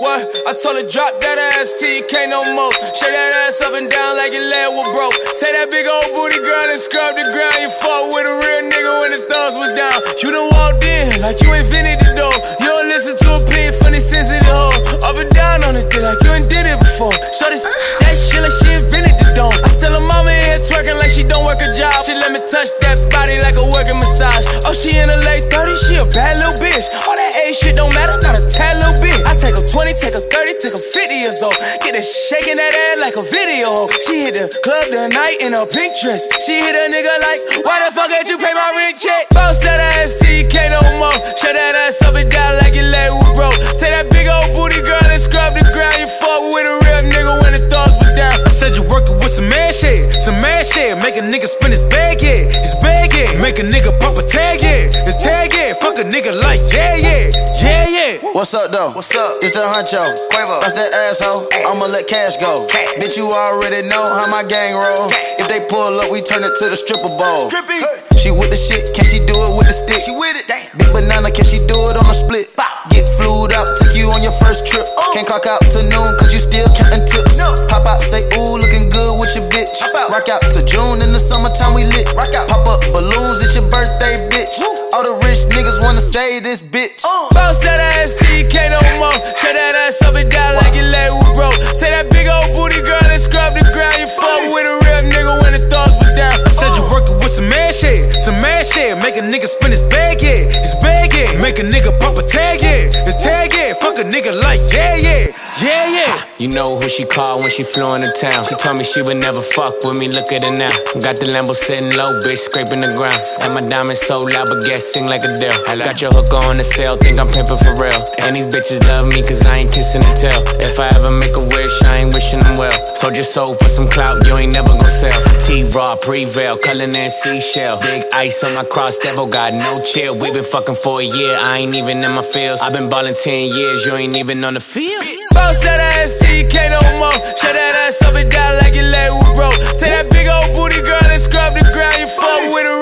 what? I told her drop that ass till you can't no more. Shake that ass up and down like your leg was broke. Say that big old booty girl and scrub the ground. You fought with a real nigga when the thugs was down. You done walked in like you invented the door. You don't listen to opinion from the sensitive hoe. Up and down on it like you ain't did it before. Shorty that shit like she invented the dome. I tell her mama in here twerking like she don't work a job. She let me touch that body like a working massage. Oh, she in her late 30s, she a bad little bitch. All that age shit don't matter, not a tad little bit. I take her 20, take her 30, take her 50 years old. Get her shaking that ass like a video. She hit the club tonight in a pink dress. She hit a nigga like, why the fuck did you pay my rent check? Bounce that ass till you can't no more. Shut that ass up and down like your leg was broke. Take that big old booty girl and scrub the ground. You fuck with a real nigga when the thugs were down. I said you working with some mad shit, some mad shit. Make a nigga spin his bag, yeah, his bag, yeah. Make a nigga pop a tag, yeah, his tag, yeah. Fuck a nigga like, yeah, yeah, yeah, yeah. What's up, though? What's up? It's the Huncho. Quavo. That's that asshole. I'ma let cash go. Bitch, you already know how my gang roll. If they pull up, we turn it to the stripper bowl. She with the shit, can she do it with the stick? She with it. Big banana, can she do it on a split? Get flued out, took you on your first trip. Can't clock out to noon, cause you still counting tips. Pop out, say ooh, looking good with your bitch. Rock out to June, in the summertime we lit. Pop up balloons, it's your birthday, bitch. All the rich niggas wanna say this bitch. Bounce that ass till you can't no more. Shut that ass up and down like your leg was broke. Take that big old booty girl and scrub the ground. You fuck with a real nigga when the thugs were down. I said you working with some mad shit, some mad shit. Make a nigga spin his bag, yeah, his bag, yeah. Make a nigga pop a tag, yeah, his tag, yeah. Fuck a nigga like, yeah, yeah, yeah, yeah. You know who she called when she flew into town. She told me she would never fuck with me, look at her now. Got the Lambo sitting low, bitch, scraping the ground. And my diamonds so loud, but gas sing like a Adele. I got your hook on the sale, think I'm pimping for real. And these bitches love me cause I ain't kissing and tell. If I ever make a wish, I ain't wishing them well. So just sold for some clout, you ain't never gon' sell. T-Raw, Prevail, Cullen and Seashell. Big ice on my cross, devil got no chill. We been fucking for a year, I ain't even in my feels. I been ballin' 10 years, you ain't even on the field. Bounce that ass till you can't no more. Shut that ass up and down like your leg was broke. Take that big old booty girl and scrub the ground. You fuck with a